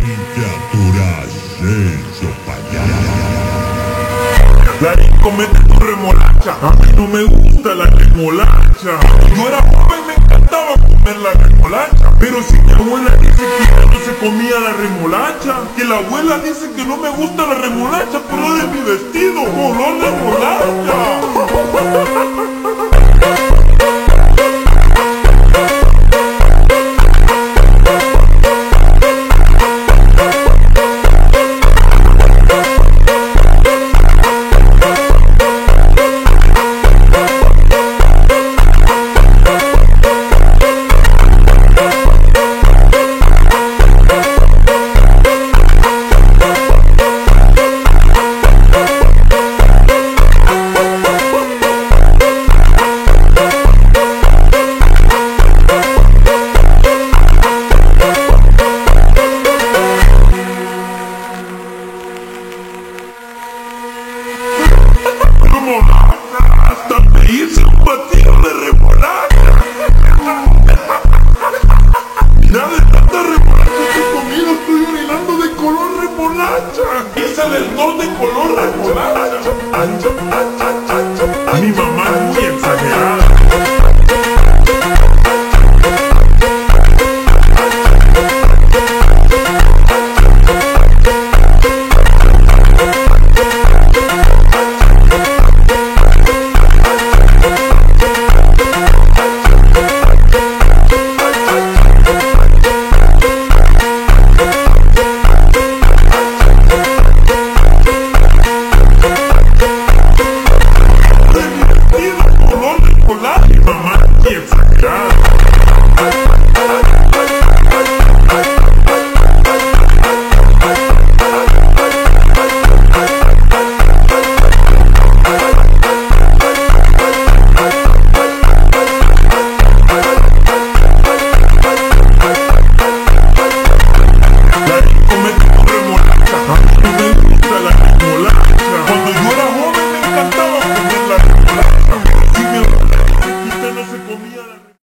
¿Qué has hecho, payaso? Darín, comete tu remolacha. A mí no me gusta la remolacha. Cuando yo era joven me encantaba comer la remolacha. Pero si mi abuela dice que ya no se comía la remolacha, que la abuela dice que no me gusta la remolacha, pero de mi vestido, olor de remolacha.